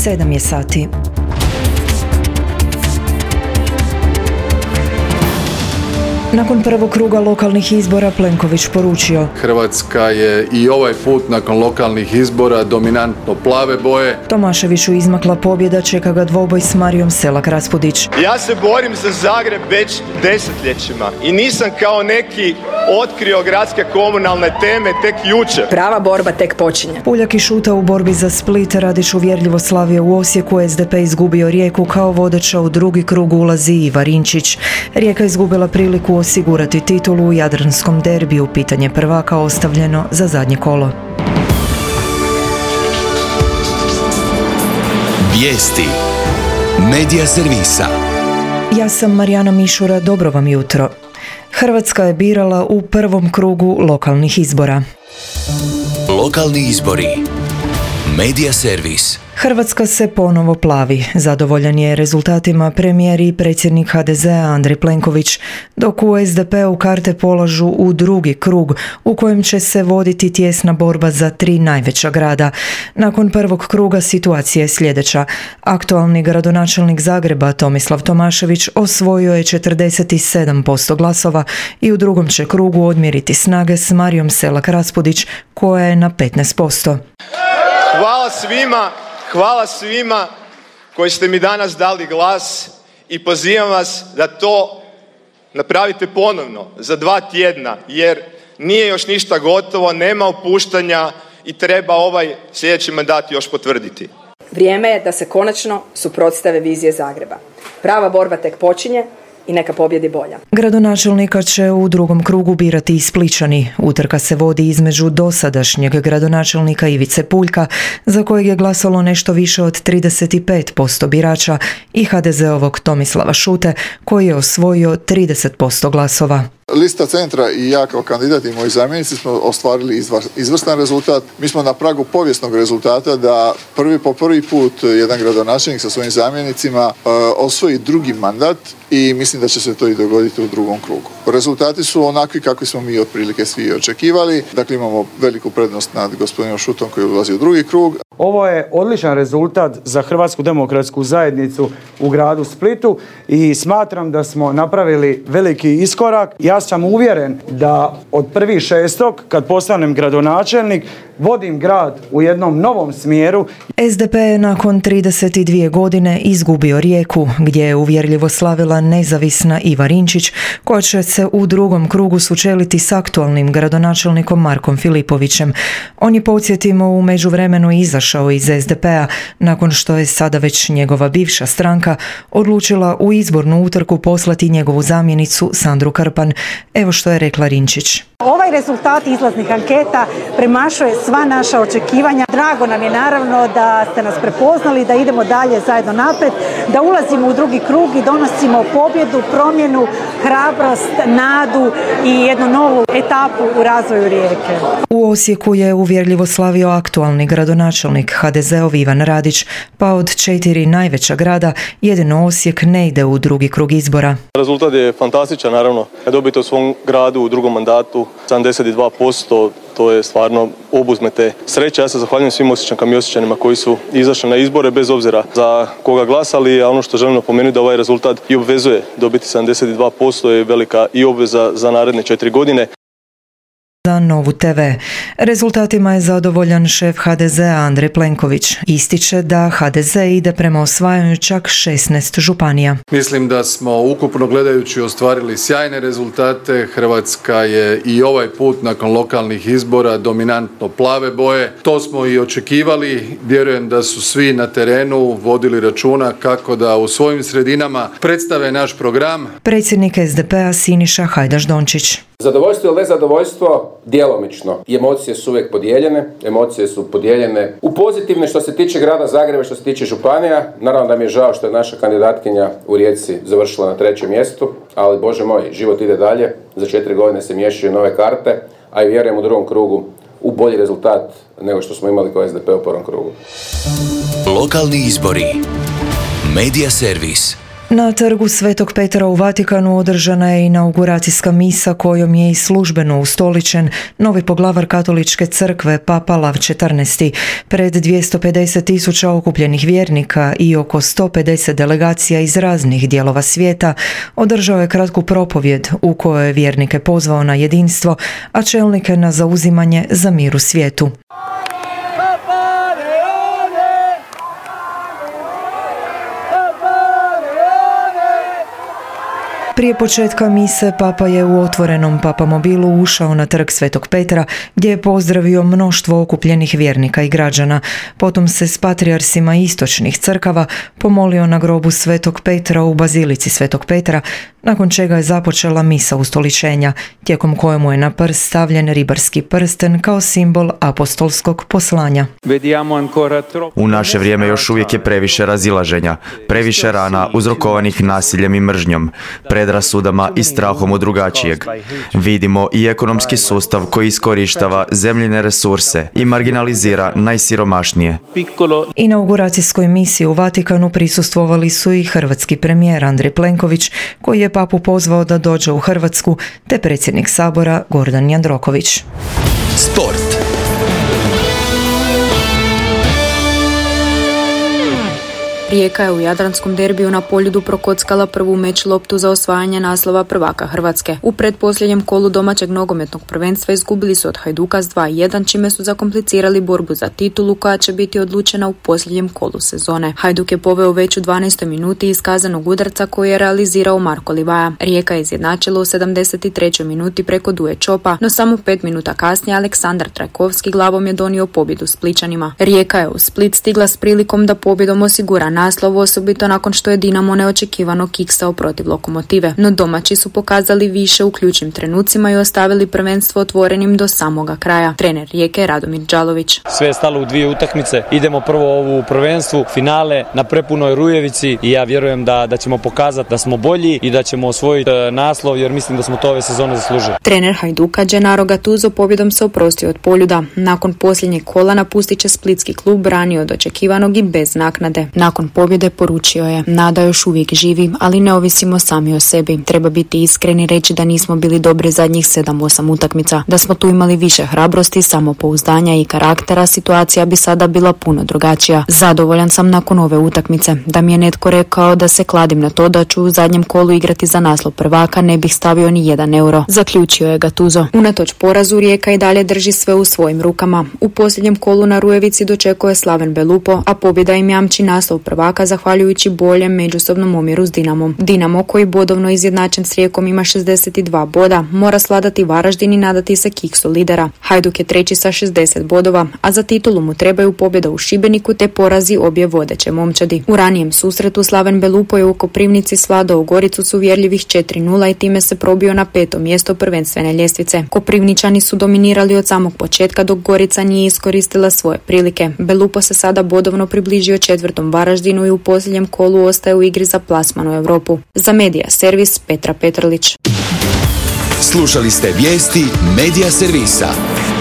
7 je sati. Nakon prvog kruga lokalnih izbora Plenković poručio: Hrvatska je i ovaj put nakon lokalnih izbora dominantno plave boje. Tomaševiću izmakla pobjeda, čeka ga dvoboj s Marijom Selak-Raspudić. Ja se borim za Zagreb već desetljećima i nisam kao neki otkrio gradske komunalne teme tek jučer. Prava borba tek počinje. Puljak i Šuta u borbi za Split, Radić uvjerljivo slavio u Osijeku, SDP izgubio Rijeku, kao vodeća u drugi krug ulazi Iva Rinčić. Rijeka izgubila priliku osigurati titulu u jadranskom derbiju, pitanje prvaka ostavljeno za zadnje kolo. Vijesti Medija servisa. Ja sam Marijana Mišura, dobro vam jutro. Hrvatska je birala u prvom krugu lokalnih izbora. Lokalni izbori. Medija servis. Hrvatska se ponovo plavi. Zadovoljan je rezultatima premijer i predsjednik HDZ-a Andrej Plenković, dok u SDP-u karte polažu u drugi krug u kojem će se voditi tijesna borba za 3 najveća grada. Nakon prvog kruga situacija je sljedeća. Aktualni gradonačelnik Zagreba Tomislav Tomašević osvojio je 47% glasova i u drugom će krugu odmjeriti snage s Marijom Selak-Raspudić koja je na 15%. Hvala svima koji ste mi danas dali glas i pozivam vas da to napravite ponovno za 2 tjedna, jer nije još ništa gotovo, nema opuštanja i treba ovaj sljedeći mandat još potvrditi. Vrijeme je da se konačno suprotstave vizije Zagreba. Prava borba tek počinje i neka pobjedi bolja. Gradonačelnika će u drugom krugu birati i Splićani. Utrka se vodi između dosadašnjeg gradonačelnika Ivice Puljka, za kojeg je glasalo nešto više od 35% birača, i HDZ-ovog Tomislava Šute, koji je osvojio 30% glasova. Lista Centra i ja kao kandidat i moji zamjenici smo ostvarili izvrstan rezultat. Mi smo na pragu povijesnog rezultata da po prvi put jedan gradonačelnik sa svojim zamjenicima osvoji drugi mandat i mislim da će se to i dogoditi u drugom krugu. Rezultati su onakvi kakvi smo mi otprilike svi očekivali. Dakle, imamo veliku prednost nad gospodinom Šutom koji ulazi u drugi krug. Ovo je odličan rezultat za Hrvatsku demokratsku zajednicu u gradu Splitu i smatram da smo napravili veliki iskorak. Ja sam uvjeren da od 1.6. kad postanem gradonačelnik vodim grad u jednom novom smjeru. SDP je nakon 32 godine izgubio Rijeku, gdje je uvjerljivo slavila nezavisna Iva Rinčić, koja će se u drugom krugu sučeliti s aktualnim gradonačelnikom Markom Filipovićem. On je, podsjetimo, u međuvremenu izašao iz SDP-a nakon što je sada već njegova bivša stranka odlučila u izbornu utrku poslati njegovu zamjenicu Sandru Krpan. Evo što je rekla Rinčić. Ovaj rezultat izlaznih anketa premašuje sva naša očekivanja. Drago nam je naravno da ste nas prepoznali, da idemo dalje zajedno naprijed, da ulazimo u drugi krug i donosimo pobjedu, promjenu, hrabrost, nadu i jednu novu etapu u razvoju Rijeke. U Osijeku je uvjerljivo slavio aktualni gradonačelnik HDZ-ov Ivan Radić, pa od 4 najveća grada jedino Osijek ne ide u drugi krug izbora. Rezultat je fantastičan, naravno. Kad dobite u svom gradu u drugom mandatu 72%, to je stvarno obuzmete sreća. Ja se zahvaljujem svim Osječankama i Osječanima koji su izašli na izbore bez obzira za koga glasali, a ono što želim napomenuti da ovaj rezultat i obvezuje. Dobiti 72% je velika i obveza za naredne 4 godine. Za Novu TV. Rezultatima je zadovoljan šef HDZ-a Andrej Plenković. Ističe da HDZ ide prema osvajanju čak 16 županija. Mislim da smo ukupno gledajući ostvarili sjajne rezultate. Hrvatska je i ovaj put nakon lokalnih izbora dominantno plave boje. To smo i očekivali. Vjerujem da su svi na terenu vodili računa kako da u svojim sredinama predstave naš program. Predsjednik SDP-a Siniša Hajdaš Dončić. Zadovoljstvo ili nezadovoljstvo? Djelomično. I emocije su uvijek podijeljene. Emocije su podijeljene u pozitivne što se tiče grada Zagreba, što se tiče županija. Naravno da mi je žao što je naša kandidatkinja u Rijeci završila na 3. mjestu, ali Bože moj, život ide dalje. Za 4 godine se miješaju nove karte, a i vjerujem u drugom krugu u bolji rezultat nego što smo imali kao SDP u prvom krugu. Lokalni izbori. Medija servis. Na trgu Svetog Petra u Vatikanu održana je inauguracijska misa kojom je i službeno ustoličen novi poglavar Katoličke crkve Papa Lav XIV. Pred 250.000 okupljenih vjernika i oko 150 delegacija iz raznih dijelova svijeta održao je kratku propovjed u kojoj je vjernike pozvao na jedinstvo, a čelnike na zauzimanje za mir u svijetu. Prije početka mise Papa je u otvorenom papamobilu ušao na trg Svetog Petra gdje je pozdravio mnoštvo okupljenih vjernika i građana. Potom se s patrijarsima istočnih crkava pomolio na grobu Svetog Petra u bazilici Svetog Petra, nakon čega je započela misa ustoličenja, tijekom kojemu je na prst stavljen ribarski prsten kao simbol apostolskog poslanja. U naše vrijeme još uvijek je previše razilaženja, previše rana uzrokovanih nasiljem i mržnjom, predrasudama i strahom od drugačijeg. Vidimo i ekonomski sustav koji iskorištava zemljine resurse i marginalizira najsiromašnije. Inauguracijskoj misiji u Vatikanu prisustvovali su i hrvatski premijer Andrej Plenković, koji je papu pozvao da dođe u Hrvatsku, te predsjednik Sabora Gordan Jandroković. Sport. Rijeka je u jadranskom derbiju na Poljudu prokockala prvu meč loptu za osvajanje naslova prvaka Hrvatske. U pretposljednjem kolu domaćeg nogometnog prvenstva izgubili su od Hajduka s 2-1, čime su zakomplicirali borbu za titulu koja će biti odlučena u posljednjem kolu sezone. Hajduk je poveo već u 12. minuti iz kazanog udarca koji je realizirao Marko Livaja. Rijeka je izjednačila u 73. minuti preko Duje Čopa, no samo 5 minuta kasnije Aleksandar Trajkovski glavom je donio pobjedu Splićanima. Rijeka je u Split stigla s prilikom da pobjedom osigura naslov, osobito nakon što je Dinamo neočekivano kiksao protiv Lokomotive. No domaći su pokazali više u ključnim trenucima i ostavili prvenstvo otvorenim do samoga kraja. Trener Rijeke Radomir Đalović. Sve je stalo u dvije utakmice. Idemo prvo ovu prvenstvu, finale na prepunoj Rujevici i ja vjerujem da ćemo pokazati da smo bolji i da ćemo osvojiti naslov, jer mislim da smo to ove sezone zaslužili. Trener Hajduka Gennaro Gattuso pobjedom se oprostio od Poljuda. Nakon posljednjeg kola napustit će splitski klub ranije od očekivanog i bez naknade. Nakon pobjede poručio je: nada još uvijek živi, ali ne ovisimo sami o sebi. Treba biti iskreni, reći da nismo bili dobri zadnjih 7-8 utakmica. Da smo tu imali više hrabrosti, samopouzdanja i karaktera, situacija bi sada bila puno drugačija. Zadovoljan sam nakon ove utakmice. Da mi je netko rekao da se kladim na to da ću u zadnjem kolu igrati za naslov prvaka, ne bih stavio ni 1 euro. Zaključio je Gattuso. Unatoč porazu Rijeka i dalje drži sve u svojim rukama. U posljednjem kolu na Rujevici dočekuje Slaven Belupo, a pobjeda im jamči naslov prvaka zahvaljujući boljem međusobnom omjeru s Dinamom. Dinamo, koji bodovno izjednačen s Rijekom ima 62 boda, mora sladati Varaždin i nadati se kiksu lidera. Hajduk je treći sa 60 bodova, a za titulu mu trebaju pobjeda u Šibeniku te porazi obje vodeće momčadi. U ranijem susretu Slaven Belupo je u Koprivnici svladao Goricu s uvjerljivih 4-0 i time se probio na 5. mjesto prvenstvene ljestvice. Koprivničani su dominirali od samog početka, dok Gorica nije iskoristila svoje prilike. Belupo se sada bodovno približio 4. Varaždinu i u posljednjem kolu ostaje u igri za plasman u Europu. Za Medija servis Petra Petrlić. Slušali ste vijesti Medija servisa.